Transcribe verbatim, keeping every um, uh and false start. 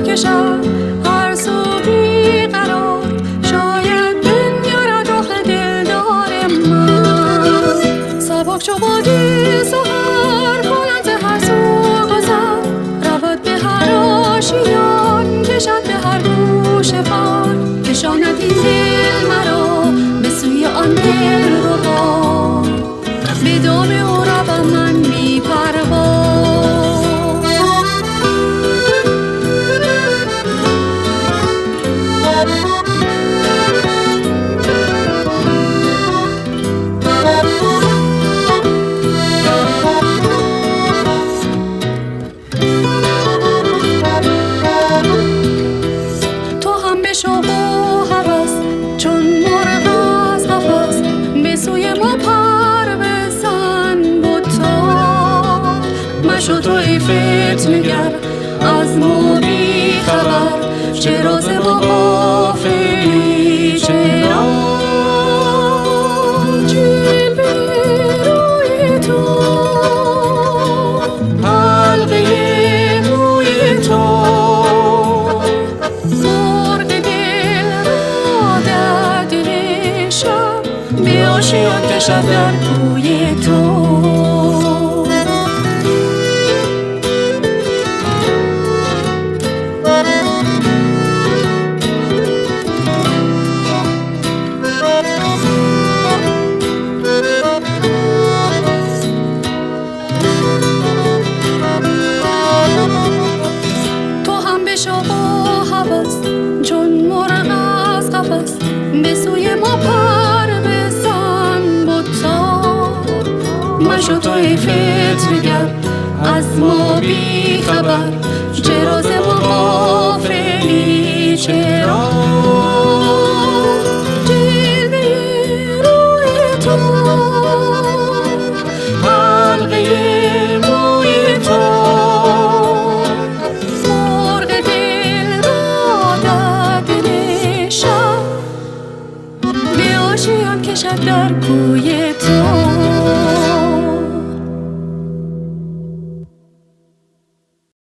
کشد هر سو بیقرار، شاید بنگرد رخ دلدار من. سبک چو بادی سحر بلند هر سو گذر، رود به هر آشیان کشد به هر گوشه بار، کشاند این دل مرا به سوی آن دلربا، به دام او روم من بی پروا. تو هم به شوق و هوس چون مرغ از قفس، به سوی ما پر بزن بتا. مشو تو ای فتنه‌گر از ما بی خبر، چه راز ما غافلی چه راز جلوه روی تو، حلقه موی تو، مرغ دل را در دل شب به آشیان کشد در کوی تو. تو هم به شوق و هوس چون مرغ از قفس، به سوی ما پر بزن بتا. مشو تو ای فتنه‌گر از ما بی خبر، چه راز ما غافلی چه راز جلوه روی تو، حلقه موی تو، مرغ دل را در دل شب به آشیان کشد در کوی